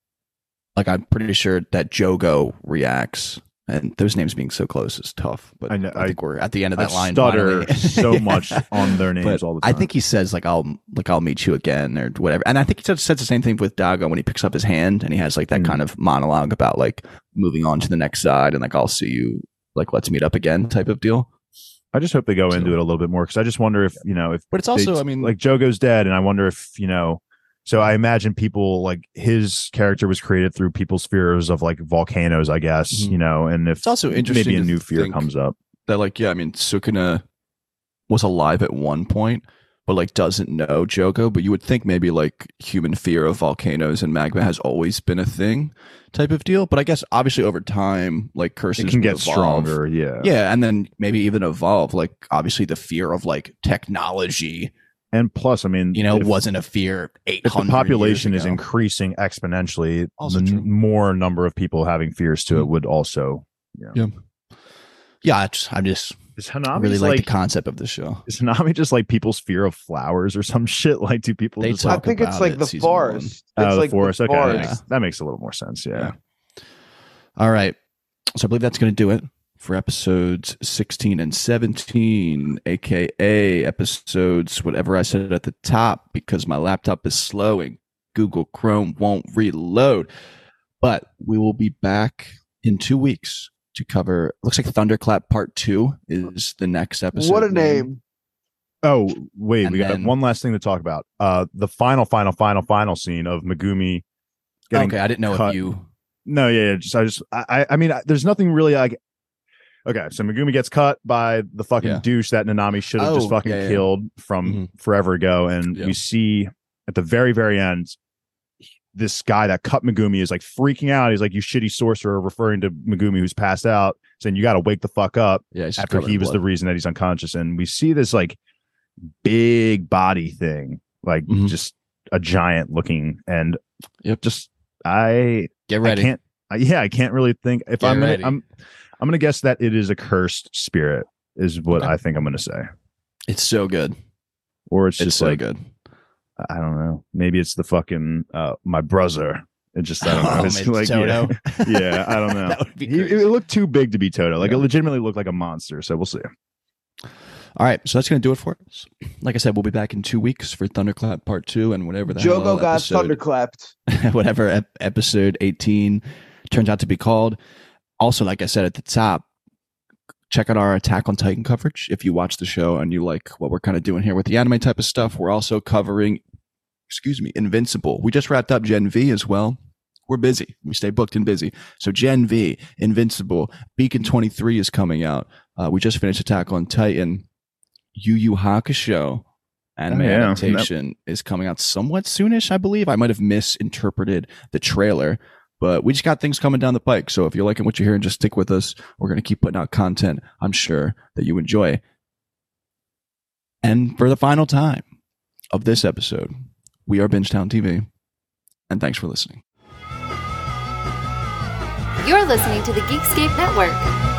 Like, I'm pretty sure that Jogo reacts, and those names being so close is tough. But I, know, I think I, we're at the end of that I line. Stutter so much on their names but all the time. I think he says like I'll like I'll meet you again or whatever. And I think he says, says the same thing with Dago when he picks up his hand and he has like that mm. kind of monologue about like moving on to the next side and like I'll see you like let's meet up again type of deal. I just hope they go so, into it a little bit more because I just wonder if you know if. But it's also they, I mean like Jogo's dead and I wonder if you know. So I imagine people like his character was created through people's fears of like volcanoes, I guess, mm-hmm. you know, and if it's also interesting maybe a new fear comes up that like, yeah, I mean, Sukuna was alive at one point, but like doesn't know Jogo, but you would think maybe like human fear of volcanoes and magma has always been a thing type of deal. But I guess obviously over time, like curses it can get evolve. stronger. Yeah. Yeah. And then maybe even evolve, like obviously the fear of like technology And plus, I mean, You know, if, it wasn't a fear eight if hundred the population years is ago. increasing exponentially, Also the true. n- more number of people having fears to it would also. Yeah. Yeah, I just, I'm just Is I Hanami really like, like the concept of the show. is Hanami just like people's fear of flowers or some shit? Like, do people They just I talk think it's about like it, the season one. forest. oh, It's the like forest? the Okay, that forest. makes, that makes a little more sense. Yeah. Yeah. All right. So I believe that's going to do it for episodes sixteen and seventeen, aka episodes whatever I said at the top, because my laptop is slow and Google Chrome won't reload. But we will be back in two weeks to cover. Looks like Thunderclap Part Two is the next episode. What a name. Oh wait, And we got then- one last thing to talk about. Uh, the final, final, final, final scene of Megumi. Getting Okay, I didn't know cut. if you. No, yeah, yeah, just I just I I- I mean, I, there's nothing really like. Okay, so Megumi gets cut by the fucking Yeah. douche that Nanami should have just Oh, fucking yeah, yeah. killed from Mhm. forever ago, and Yeah. we see at the very, very end, this guy that cut Megumi is like freaking out. He's like, "You shitty sorcerer," referring to Megumi who's passed out, saying, "You got to wake the fuck up." Yeah, he's After he was the reason that he's unconscious, and we see this like big body thing, like Mhm. just a giant looking, and Yep. just I Get I ready. can't. I, yeah, I can't really think. If Get I'm gonna, ready. I'm, I'm gonna guess that it is a cursed spirit. Is what Okay. I think I'm gonna say, It's so good. or it's It's just so like good. I don't know. Maybe it's the fucking uh, my brother. It just I don't know. Oh, It's maybe like Toto. yeah, yeah, I don't know. That would be He, crazy. it looked too big to be Toto. Like Yeah. it legitimately looked like a monster. So we'll see. All right, so that's going to do it for us. Like I said, we'll be back in two weeks for Thunderclap Part Two and whatever the Jogo hell got episode, thunderclapped. whatever ep- episode eighteen turns out to be called. Also, like I said at the top, check out our Attack on Titan coverage. If you watch the show and you like what we're kind of doing here with the anime type of stuff, we're also covering, excuse me, Invincible. We just wrapped up Gen V as well. We're busy. We stay booked and busy. So Gen V, Invincible, Beacon twenty-three is coming out. Uh, we just finished Attack on Titan. Yu Yu Hakusho anime Oh, yeah. adaptation is coming out somewhat soonish, I believe. I might have misinterpreted the trailer, but we just got things coming down the pike. So if you're liking what you're hearing, just stick with us. We're going to keep putting out content I'm sure that you enjoy. And for the final time of this episode, we are Bingetown T V, and thanks for listening. You're listening to the Geekscape Network.